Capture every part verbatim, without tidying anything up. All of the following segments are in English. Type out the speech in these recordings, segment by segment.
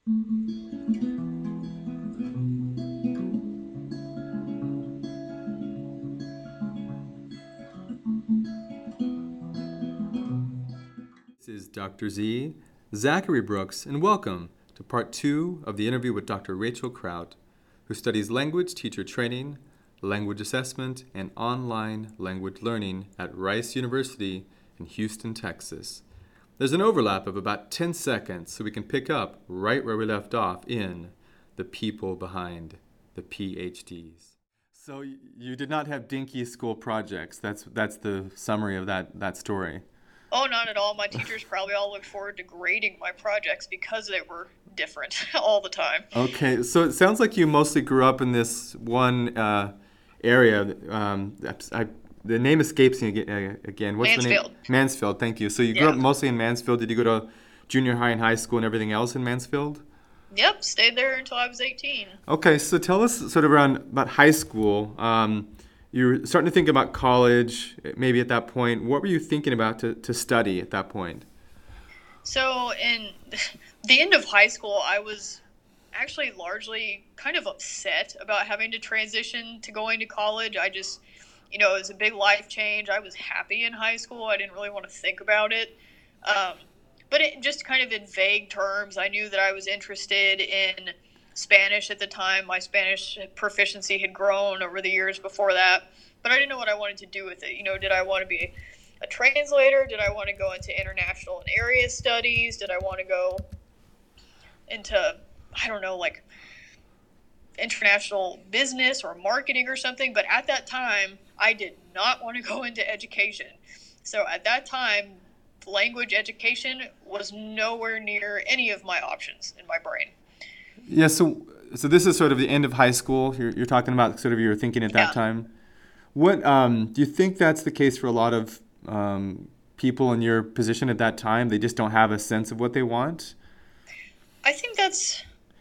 This is Doctor Z, Zachary Brooks, and welcome to part two of the interview with Doctor Rachel Kraut, who studies language teacher training, language assessment, and online language learning at Rice University in Houston, Texas. There's an overlap of about ten seconds, so we can pick up right where we left off in the people behind the P H Ds. So y- you did not have dinky school projects. That's that's the summary of that, that story. Oh, not at all. My teachers probably all looked forward to grading my projects because they were different all the time. Okay, so it sounds like you mostly grew up in this one uh, area. Um, I, the name escapes me aga- uh, again. What's Mansfield. the name? Mansfield. Thank you. So you grew Yeah. up mostly in Mansfield. Did you go to junior high and high school and everything else in Mansfield? Yep, stayed there until I was eighteen. Okay, so tell us sort of around about high school. Um, you're starting to think about college, maybe at that point. What were you thinking about to, to study at that point? So, in the end of high school, I was actually largely kind of upset about having to transition to going to college. I just, you know, it was a big life change. I was happy in high school. I didn't really want to think about it. Um, but it just kind of in vague terms, I knew that I was interested in Spanish at the time. My Spanish proficiency had grown over the years before that, but I didn't know what I wanted to do with it. You know, did I want to be a translator? Did I want to go into international and area studies? Did I want to go into, I don't know, like international business or marketing or something? But at that time, I did not want to go into education. So at that time, language education was nowhere near any of my options in my brain. Yeah, so so this is sort of the end of high school. You're, you're talking about sort of your thinking at that Yeah. time. What um, do you think that's the case for a lot of um, people in your position at that time? They just don't have a sense of what they want. I think that's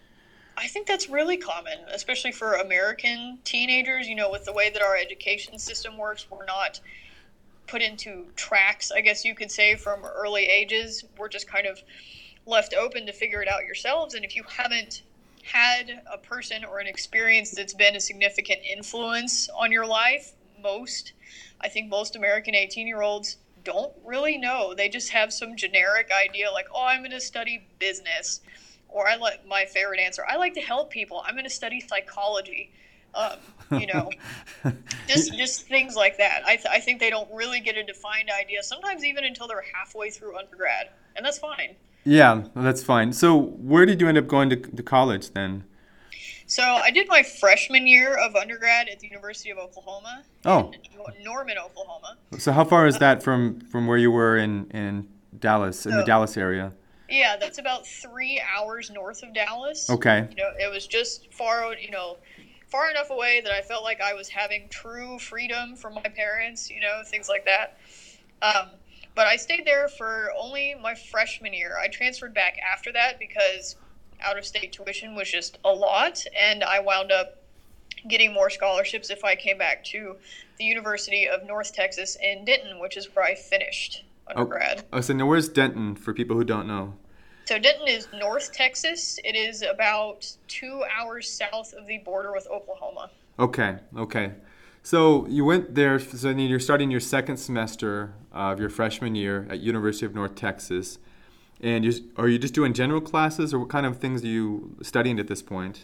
I think that's really common, especially for American teenagers. You know, with the way that our education system works, we're not put into tracks, I guess you could say, from early ages. We're just kind of left open to figure it out yourselves. And if you haven't had a person or an experience that's been a significant influence on your life, most, I think most American eighteen-year-olds don't really know. They just have some generic idea like, oh, I'm going to study business. Or I like my favorite answer, I like to help people. I'm going to study psychology. Um, you know, just just things like that. I, th- I think they don't really get a defined idea, sometimes even until they're halfway through undergrad. And that's fine. Yeah, that's fine. So where did you end up going to, to college then? So I did my freshman year of undergrad at the University of Oklahoma Oh, in Norman, Oklahoma. so how far is that from, from where you were in, in Dallas, in the So, Dallas area? yeah, that's about three hours north of Dallas. Okay. You know, it was just far, you know, far enough away that I felt like I was having true freedom from my parents, you know, things like that. Um, but I stayed there for only my freshman year. I transferred back after that because out-of-state tuition was just a lot, and I wound up getting more scholarships if I came back to the University of North Texas in Denton, which is where I finished Oh, undergrad. oh, so now where's Denton for people who don't know? So Denton is North Texas. It is about two hours south of the border with Oklahoma. Okay, okay. So you went there, so then you're starting your second semester of your freshman year at University of North Texas. And you are you just doing general classes, or what kind of things are you studying at this point?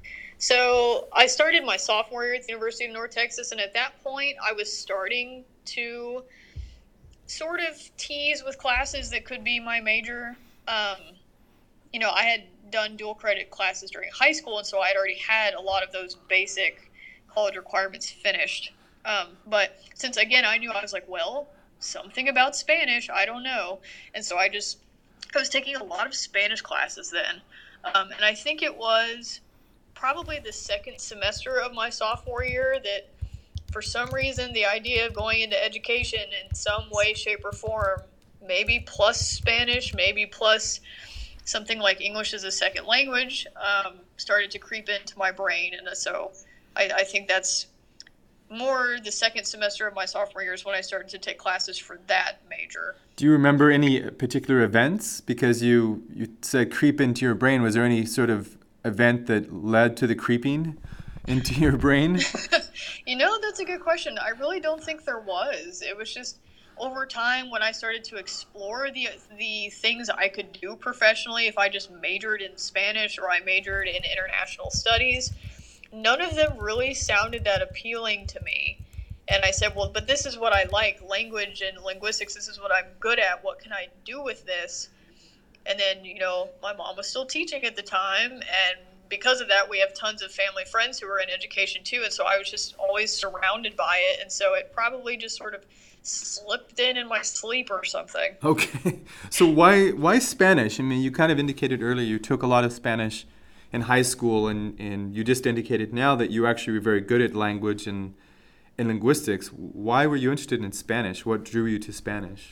So I started my sophomore year at the University of North Texas, and at that point, I was starting to sort of tease with classes that could be my major. Um, you know, I had done dual credit classes during high school, and so I had already had a lot of those basic college requirements finished. Um, but since, again, I knew I was like, well, something about Spanish, I don't know. And so I just, I was taking a lot of Spanish classes then. Um, and I think it was probably the second semester of my sophomore year that for some reason the idea of going into education in some way, shape, or form, maybe plus Spanish, maybe plus something like English as a second language, um, started to creep into my brain. And so I, I think that's more the second semester of my sophomore year is when I started to take classes for that major. Do you remember any particular events? Because you, you said creep into your brain. Was there any sort of event that led to the creeping into your brain? You know, that's a good question. I really don't think there was. It was just over time when I started to explore the the things I could do professionally if I just majored in Spanish or I majored in international studies. None of them really sounded that appealing to me. And I said, well, but this is what I like, language and linguistics. This is what I'm good at. What can I do with this? And then, you know, my mom was still teaching at the time. And because of that, we have tons of family friends who are in education too. And so I was just always surrounded by it. And so it probably just sort of slipped in in my sleep or something. Okay. So why why Spanish? I mean, you kind of indicated earlier you took a lot of Spanish in high school, and, and you just indicated now that you actually were very good at language and, and linguistics. Why were you interested in Spanish? What drew you to Spanish?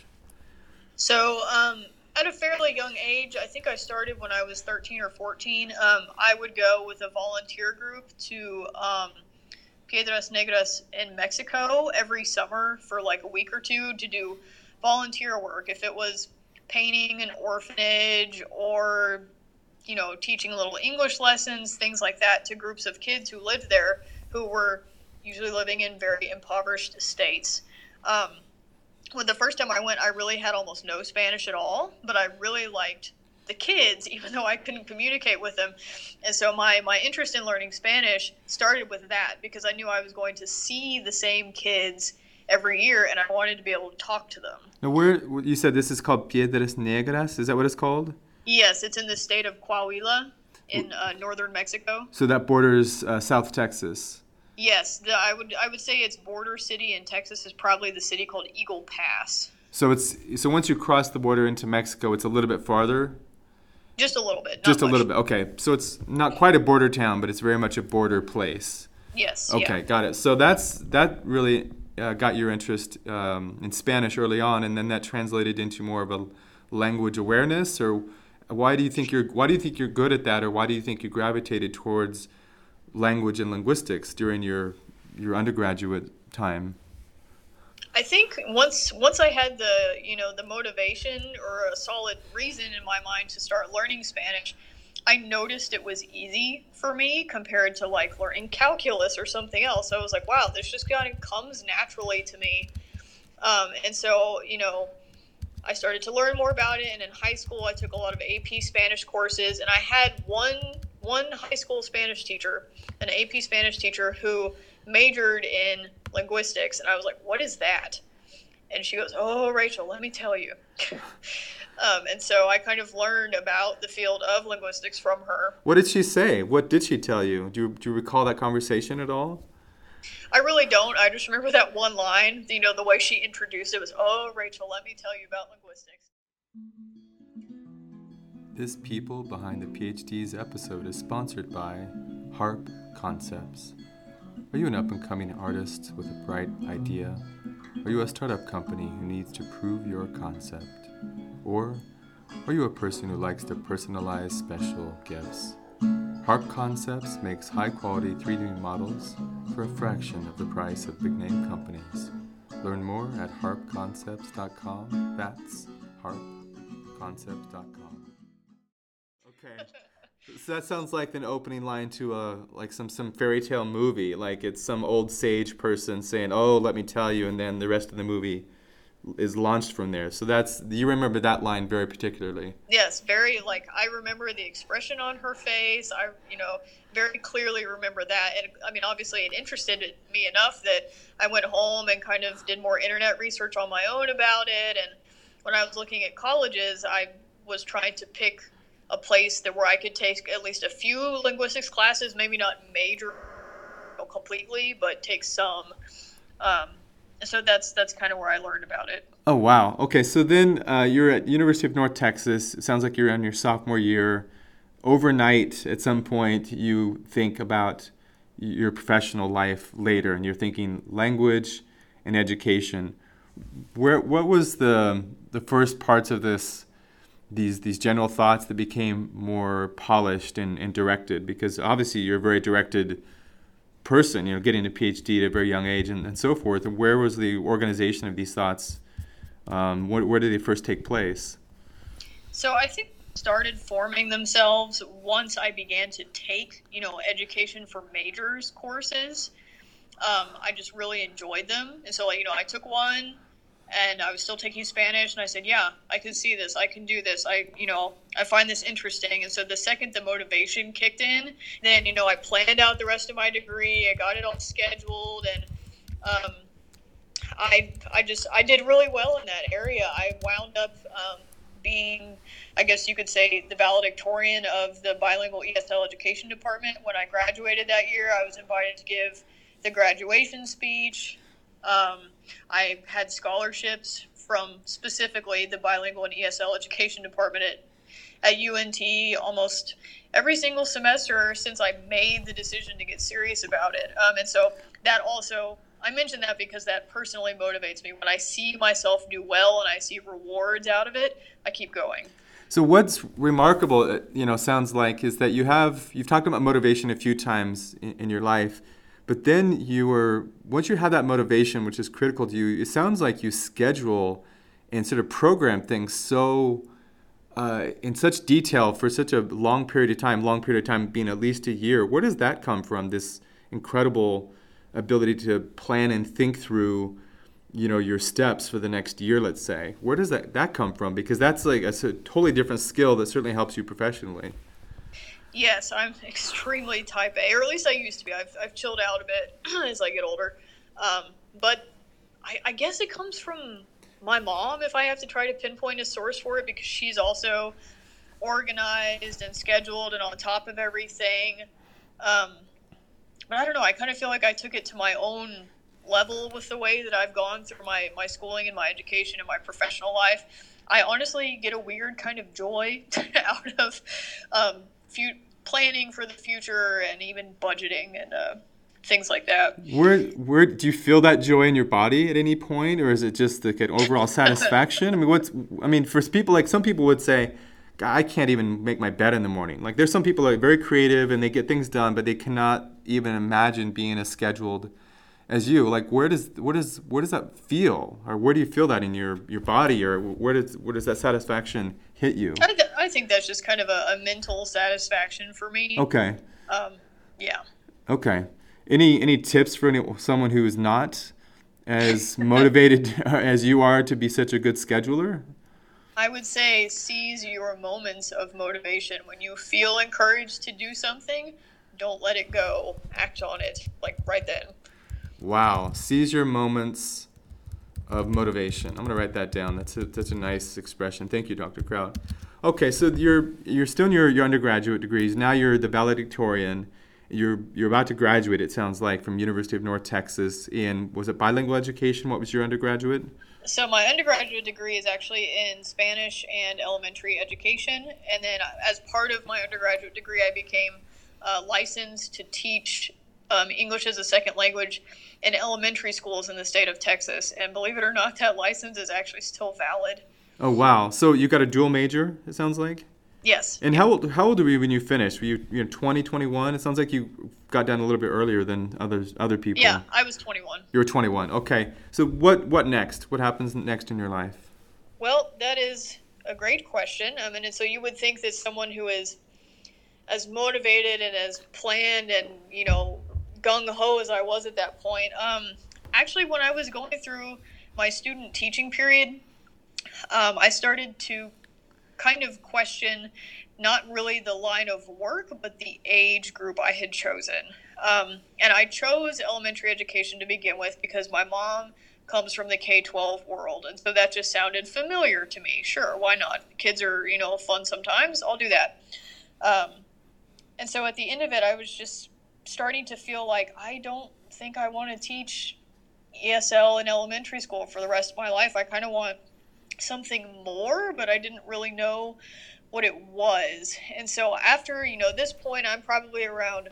So um, at a fairly young age, I think I started when I was thirteen or fourteen, um, I would go with a volunteer group to um, Piedras Negras in Mexico every summer for like a week or two to do volunteer work. If it was painting an orphanage or, you know, teaching little English lessons, things like that to groups of kids who lived there who were usually living in very impoverished states. Um, well, the first time I went, I really had almost no Spanish at all, but I really liked the kids, even though I couldn't communicate with them. And so my, my interest in learning Spanish started with that because I knew I was going to see the same kids every year and I wanted to be able to talk to them. Now, where you said this is called Piedras Negras, is that what it's called? Yes, it's in the state of Coahuila in uh, northern Mexico. So that borders uh, South Texas. Yes, the, I would I would say its border city in Texas is probably the city called Eagle Pass. So it's so once you cross the border into Mexico, it's a little bit farther. Just a little bit. Not Just a much. little bit. Okay, so it's not quite a border town, but it's very much a border place. Yes. Okay, yeah. got it. So that's that really uh, got your interest um, in Spanish early on, and then that translated into more of a language awareness. Or why do you think you're why do you think you're good at that, or why do you think you gravitated towards language and linguistics during your your undergraduate time? I think once once I had the you know the motivation or a solid reason in my mind to start learning Spanish, I noticed it was easy for me compared to like learning calculus or something else. I was like, wow, this just kind of comes naturally to me. Um, and so you know, I started to learn more about it. And in high school, I took a lot of A P Spanish courses, and I had one one high school Spanish teacher, an A P Spanish teacher who majored in linguistics, and I was like, what is that? And she goes, oh, Rachel, let me tell you. um, and so I kind of learned about the field of linguistics from her. What did she say? What did she tell you? Do you, do you recall that conversation at all? I really don't. I just remember that one line, you know, the way she introduced it was, oh, Rachel, let me tell you about linguistics. This People Behind the PhDs episode is sponsored by Harp Concepts. Are you an up-and-coming artist with a bright idea? Are you a startup company who needs to prove your concept? Or are you a person who likes to personalize special gifts? Harp Concepts makes high-quality three D models for a fraction of the price of big-name companies. Learn more at harp concepts dot com. That's harp concepts dot com. Okay. So that sounds like an opening line to a like some, some fairy tale movie. Like it's some old sage person saying, "Oh, let me tell you," and then the rest of the movie is launched from there. So that's you remember that line very particularly. Yes, very like I remember the expression on her face. I you know very clearly remember that, and I mean obviously it interested me enough that I went home and kind of did more internet research on my own about it. And when I was looking at colleges, I was trying to pick a place that where I could take at least a few linguistics classes, maybe not major completely, but take some. Um, so that's that's kind of where I learned about it. Oh, wow. Okay, so then uh, you're at University of North Texas. It sounds like you're in your sophomore year. Overnight, at some point, you think about your professional life later, and you're thinking language and education. Where what was the the first parts of this these these general thoughts that became more polished and, and directed? Because obviously you're a very directed person, you know, getting a PhD at a very young age and, and so forth. And where was the organization of these thoughts? Um, where, where did they first take place? So I think started forming themselves once I began to take, you know, education for majors courses. Um, I just really enjoyed them. And so, like, you know, I took one and I was still taking Spanish and I said, yeah, I can see this. I can do this. I, you know, I find this interesting. And so the second the motivation kicked in, then, you know, I planned out the rest of my degree. I got it all scheduled and, um, I, I just, I did really well in that area. I wound up, um, being, I guess you could say, the valedictorian of the bilingual E S L education department. When I graduated that year, I was invited to give the graduation speech. Um, I had scholarships from specifically the bilingual and E S L education department at, at U N T almost every single semester since I made the decision to get serious about it. Um, and so that also, I mention that because that personally motivates me. When I see myself do well and I see rewards out of it, I keep going. So what's remarkable, you know, sounds like, is that you have, you've talked about motivation a few times in, in your life, but then you were, once you have that motivation, which is critical to you, it sounds like you schedule and sort of program things so, uh, in such detail for such a long period of time, long period of time being at least a year. Where does that come from, this incredible ability to plan and think through, you know, your steps for the next year, let's say? Where does that, that come from? Because that's like a, a totally different skill that certainly helps you professionally. Yes, I'm extremely type A, or at least I used to be. I've, I've chilled out a bit as I get older. Um, but I, I guess it comes from my mom, if I have to try to pinpoint a source for it, because she's also organized and scheduled and on top of everything. Um, But I don't know, I kind of feel like I took it to my own level with the way that I've gone through my, my schooling and my education and my professional life. I honestly get a weird kind of joy out of um, fu- planning for the future and even budgeting and uh, things like that. Where where do you feel that joy in your body at any point, or is it just like an overall satisfaction? I mean, what's I mean, for people, like some people would say, God, I can't even make my bed in the morning. Like there's some people that are very creative and they get things done, but they cannot even imagine being as scheduled as you. Like where does where does where does that feel, or where do you feel that in your, your body, or where does where does that satisfaction hit you? I, th- I think that's just kind of a, a mental satisfaction for me. Okay. Um, yeah. Okay. Any any tips for any, someone who is not as motivated as you are to be such a good scheduler? I would say seize your moments of motivation. When you feel encouraged to do something, don't let it go. Act on it, like right then. Wow. Seize your moments of motivation. I'm going to write that down. That's a, that's a nice expression. Thank you, Doctor Kraut. Okay, so you're you're still in your, your undergraduate degrees. Now you're the valedictorian. You're you're about to graduate, it sounds like, from University of North Texas in, was it bilingual education? What was your undergraduate? So my undergraduate degree is actually in Spanish and elementary education. And then as part of my undergraduate degree, I became uh, licensed to teach um, English as a second language in elementary schools in the state of Texas. And believe it or not, that license is actually still valid. Oh, wow. So you got a dual major, it sounds like? Yes. And how old, how old were you when you finished? Were you, you know, twenty, twenty-one? It sounds like you got done a little bit earlier than others, other people. Yeah, I was twenty-one. You were twenty-one. Okay. So what, what next? What happens next in your life? Well, that is a great question. I mean, so you would think that someone who is as motivated and as planned and, you know, gung-ho as I was at that point. Um, actually, when I was going through my student teaching period, um, I started to kind of question not really the line of work, but the age group I had chosen. Um, and I chose elementary education to begin with because my mom comes from the K twelve world. And so that just sounded familiar to me. Sure, why not? Kids are, you know, fun sometimes. I'll do that. Um, and so at the end of it, I was just starting to feel like I don't think I want to teach E S L in elementary school for the rest of my life. I kind of want something more, but I didn't really know what it was. And so after, you know, this point, I'm probably around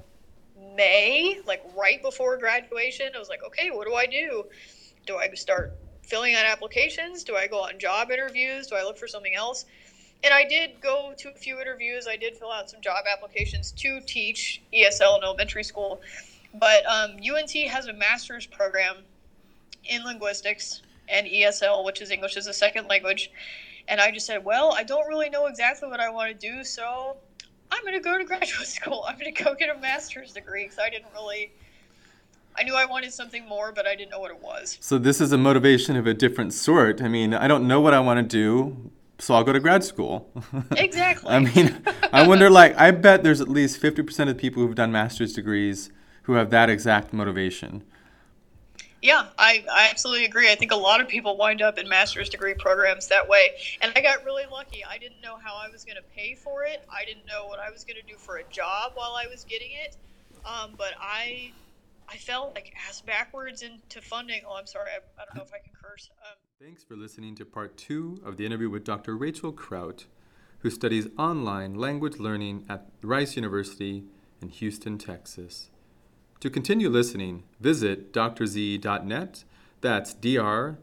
May, like right before graduation. I was like, okay, what do I do? Do I start filling out applications? Do I go on job interviews? Do I look for something else? And I did go to a few interviews. I did fill out some job applications to teach E S L in elementary school. But um, U N T has a master's program in linguistics and E S L, which is English as a second language. And I just said, well, I don't really know exactly what I want to do, so I'm going to go to graduate school. I'm going to go get a master's degree because I didn't really, I knew I wanted something more, but I didn't know what it was. So this is a motivation of a different sort. I mean, I don't know what I want to do, so I'll go to grad school. Exactly. I mean, I wonder, like, I bet there's at least fifty percent of the people who've done master's degrees who have that exact motivation. Yeah, I, I absolutely agree. I think a lot of people wind up in master's degree programs that way. And I got really lucky. I didn't know how I was going to pay for it. I didn't know what I was going to do for a job while I was getting it. Um, but I I fell like ass backwards into funding. Oh, I'm sorry. I, I don't know if I can curse. Um, Thanks for listening to part two of the interview with Doctor Rachel Kraut, who studies online language learning at Rice University in Houston, Texas. To continue listening, visit d r z dot net. That's dr-z.net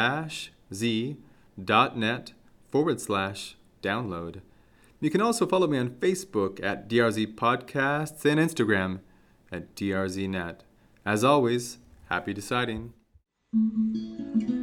forward slash download. You can also follow me on Facebook at D R Z Podcasts and Instagram at D R Z net. As always, happy deciding.